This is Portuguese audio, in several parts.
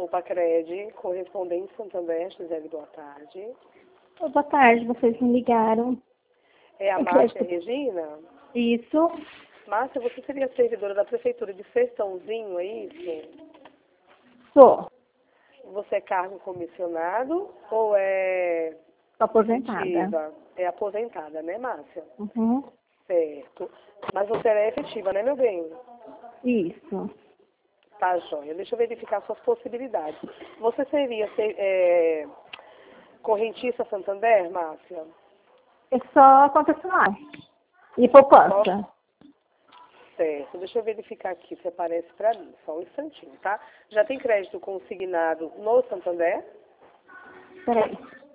Pacred, correspondente Santander, Gisele, boa tarde. Boa tarde, vocês me ligaram. É a Márcia Regina? Isso. Márcia, você seria servidora da Prefeitura de Sertãozinho, é isso? Sou. Você é cargo comissionado ou é... Sou aposentada. efetiva? É aposentada, né, Márcia? Uhum. Certo. Mas você é efetiva, né, meu bem? Isso. Tá, joia. Deixa eu verificar suas possibilidades. Você seria correntista Santander, Márcia? É só contratual. E poupança. Certo. Deixa eu verificar aqui se aparece para mim. Só um instantinho, tá? Já tem crédito consignado no Santander? Peraí.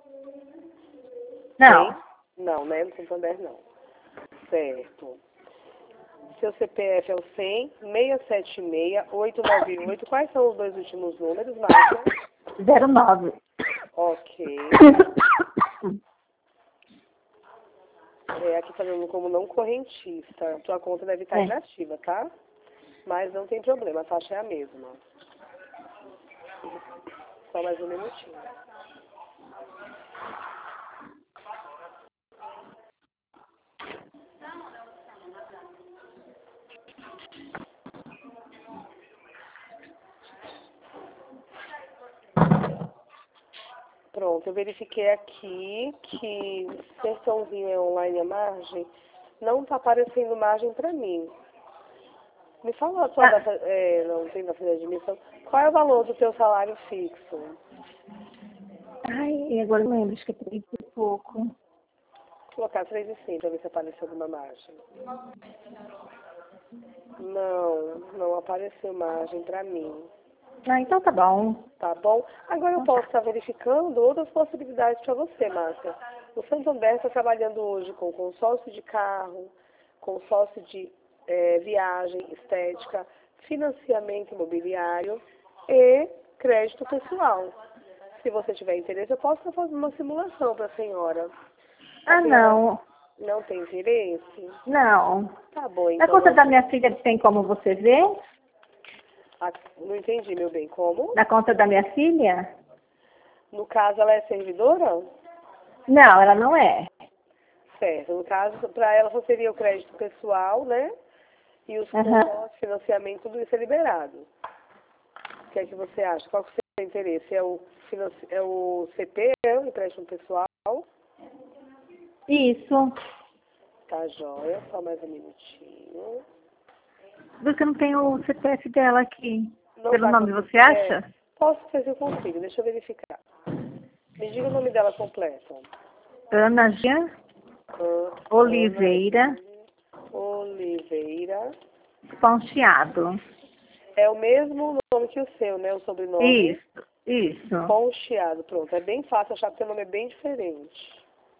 Não. Tem? Não, né? No Santander não. Certo. Seu CPF é o 100 676 898. Quais são os dois últimos números, Márcia? 09. Ok. Aqui tá dando como não correntista. Tua conta deve estar inativa, tá? Mas não tem problema, a taxa é a mesma. Só mais um minutinho. Pronto, eu verifiquei aqui que Sertãozinho é online a margem. Não está aparecendo margem para mim. Me fala a tua data, não tem data de admissão. Qual é o valor do teu salário fixo? Ai, agora eu não lembro, acho que é 3 e pouco. Vou colocar 3,5 para ver se aparece alguma margem. Não apareceu margem para mim. Ah, então tá bom. Tá bom? Agora eu posso estar verificando outras possibilidades para você, Márcia. O Santander está trabalhando hoje com consórcio de carro, consórcio de viagem, estética, financiamento imobiliário e crédito pessoal. Se você tiver interesse, eu posso fazer uma simulação para a senhora. Não. Não tem interesse? Não. Tá bom, Na então. conta da minha filha tem como você ver? Não entendi, meu bem. Como? Na conta da minha filha? No caso, ela é servidora? Não, ela não é. Certo. No caso, para ela só seria o crédito pessoal, né? E os consórcios, financiamento, tudo isso é liberado. O que é que você acha? Qual que é o seu interesse? É o CP, o empréstimo pessoal? Isso. Tá joia. Só mais um minutinho. Você não tem o CPF dela aqui. Não Pelo tá nome, com você acha? Posso ver se eu consigo. Deixa eu verificar. Me diga o nome dela completo. Ana Jean Oliveira Poncheado. É o mesmo nome que o seu, né? O sobrenome. Isso. Poncheado, pronto. É bem fácil achar que seu nome é bem diferente.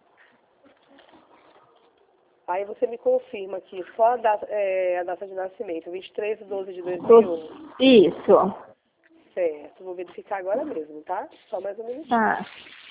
Aí você me confirma aqui, só a data de nascimento, 23/12/2001. Isso. Certo, vou verificar agora mesmo, tá? Só mais um minutinho. Tá.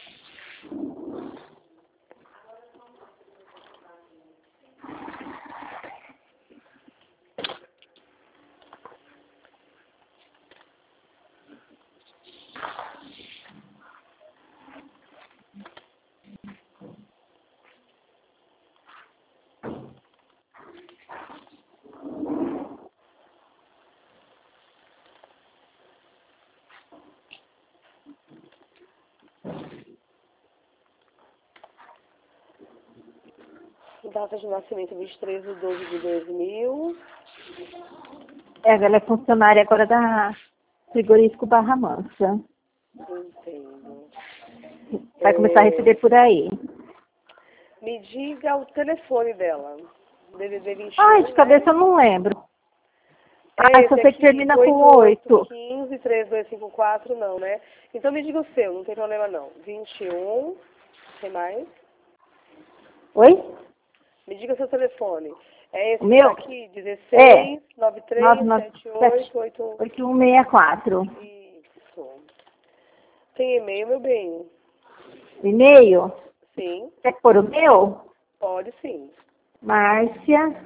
Data de nascimento, 23/12/2000. Ela é funcionária agora da Frigorífico Barra Mansa. Entendo. Vai começar a receber por aí. Me diga o telefone dela. DDD 21. Ai, de cabeça eu não lembro. Só sei que termina com 8. 15-3254, não, né? Então me diga o seu, não tem problema não. 21, tem mais? Oi? Me diga o seu telefone. É esse meu? aqui, 16 93 78 8164. Isso. Tem e-mail, meu bem? E-mail? Sim. Quer pôr o meu? Pode sim. Márcia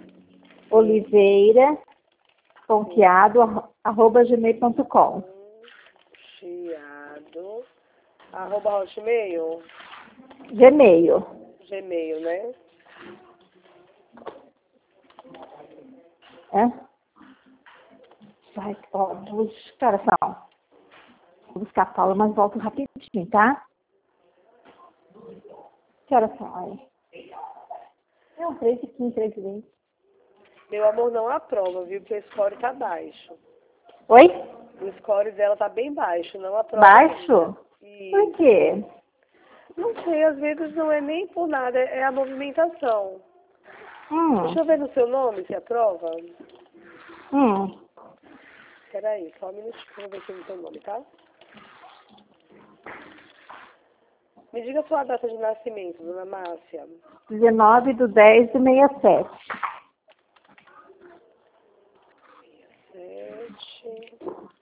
Oliveira Ponqueado @gmail.com. Chiado. @hotmail. Gmail. Gmail, né? É? Vai, ó, que horas são? Vou buscar a Paula, mas volto rapidinho, tá? Que horas são aí? Não, 3h15, 3h20. Meu amor, não aprova, viu? Porque o score tá baixo. Oi? O score dela tá bem baixo, não aprova. Baixo? E Por quê? não sei, às vezes não é nem por nada, é a movimentação. Deixa eu ver no seu nome se aprova. Peraí, só um minutinho que eu vou ver aqui no seu nome, tá? Me diga a sua data de nascimento, dona Márcia. 19/10/67. 7.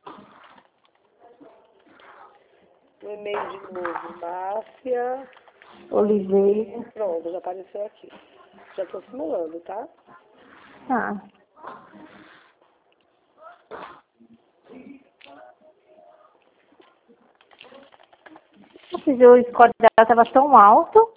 O e-mail de novo, Márcia. Oliveira. Pronto, já apareceu aqui. Já estou simulando, tá? Tá. O score dela estava tão alto.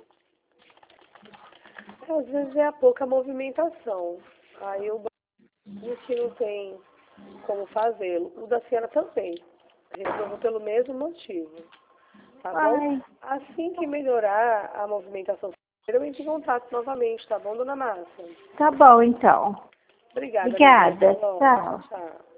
Às vezes é a pouca movimentação. Aí o banco que não tem como fazê-lo. O da senhora também. Reprovou pelo mesmo motivo. Tá bom? Assim que melhorar a movimentação, eu entro em contato novamente, tá bom, dona Márcia? Tá bom, então. Obrigada. Obrigada. Tchau. Tchau. Tchau.